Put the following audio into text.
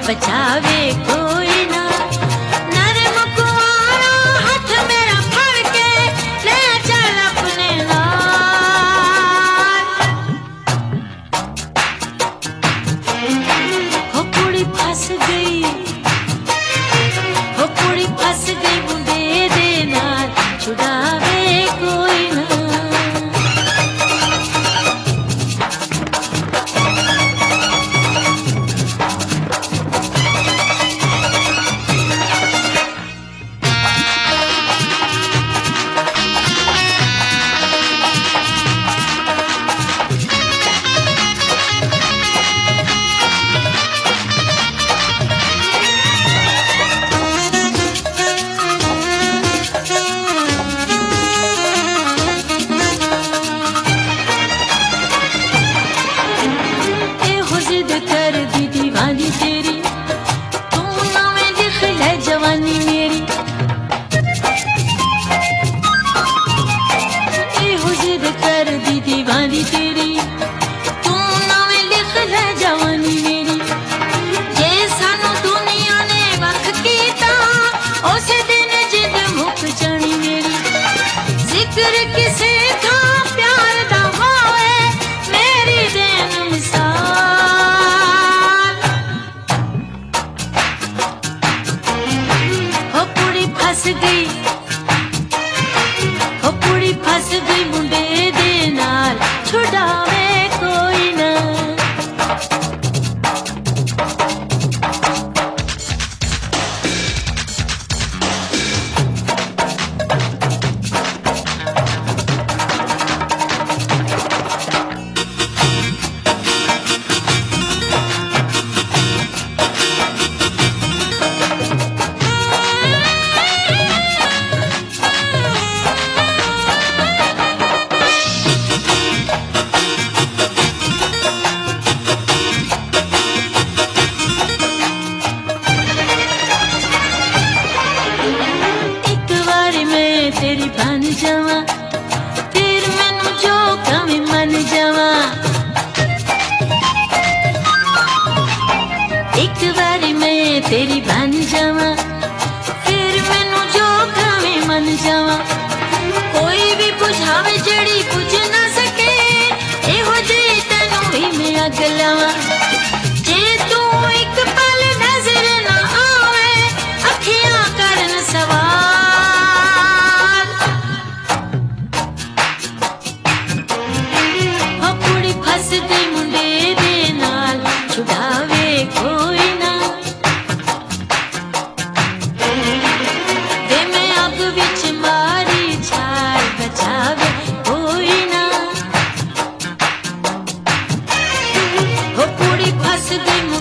बचावे कोई ना। नरम कुआरा हाथ मेरा फड़ के ले चल अपने नाल। हो कुड़ी फंस गई, हो कुड़ी फंस गई मुंडे दे नाल छुड़ावे कोई ना। दीवानी तेरी तू नवें लिख ले जवानी मेरी। जे सानू दुनिया ने वख कीता उस दिन जिद मुक जानी मेरी। जिक्र किसे था प्यार दा होवे मेरी देन मिसाल। हो कुड़ी फंस गई, हो कुड़ी फंस गई मुंडे दे नाल छुड़ावे कोई ना। तेरी बन जावा फिर मैनू जो कमी मन जावा। एक बारी मैं तेरी बन जावा फिर मैनू जो कमी मन जावा। कोई भी बुझावे जड़ी बुझ ना सके एहो जी तेनू भी मैं अग लावा। जे तू एक पल नजर ना आवे अखियां करन सवाल। फंस गई मुंडे दे नाल छुड़ावे कोई ना। दे मैं अग विच मारी छाल बचावे कोई ना। हो कुड़ी फंस गई